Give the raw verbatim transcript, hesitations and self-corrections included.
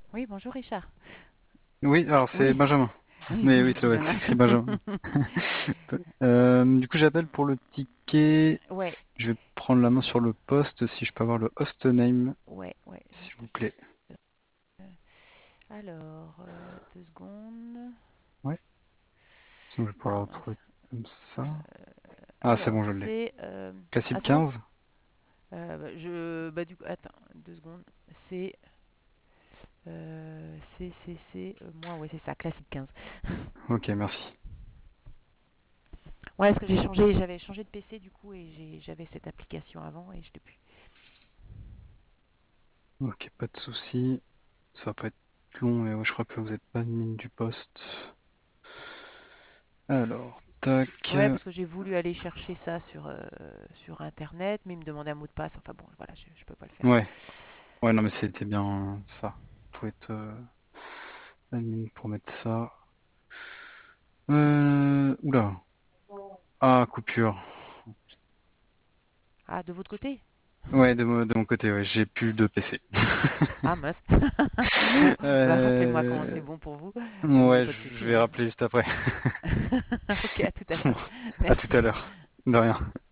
Oui, bonjour Richard. Oui, alors c'est Oui, Benjamin. oui, Mais oui, bonjour ça doit être Benjamin. écrit Benjamin. Euh, du coup, j'appelle pour le ticket. Ouais, Je vais prendre la main sur le poste si je peux avoir le host name, ouais, ouais, s'il juste. vous plaît. euh, Alors, euh, deux secondes. Ouais, sinon je vais pouvoir Ah le retrouver mince. comme ça. Ah, c'est Alors, bon, je l'ai. c'est. euh, Ah, Classique c'est bon? quinze. Euh, bah, je. Bah, du coup, attends, deux secondes. C'est. Euh, c'est, c'est, c'est. euh, moi, ouais, c'est ça, classique quinze. Ok, merci. Ouais, parce que j'ai changé, j'avais changé de P C du coup, et j'ai- j'avais cette application avant et je l'ai plus. Ok, pas de souci. Ça va pas être long, mais ouais, je crois que vous êtes pas admin du poste. Alors, tac. Ouais, parce que j'ai voulu aller chercher ça sur, euh, sur internet, mais il me demandait un mot de passe. Enfin bon, voilà, je, je peux pas le faire. Ouais, ouais, non, mais c'était bien ça. Faut être euh, admin pour mettre ça. Euh... Oula. Ah, coupure. Ah, de votre côté? Ouais, de, mo- de mon côté, ouais, j'ai plus de P C. Ah, mince. Bon, bah rappelez-moi quand c'est Euh, bon pour vous. Mais il n'y a Ouais, pas de je je souci, vais hein. rappeler juste après. Ok, à tout à Bon, l'heure. à tout Merci. à l'heure. De rien.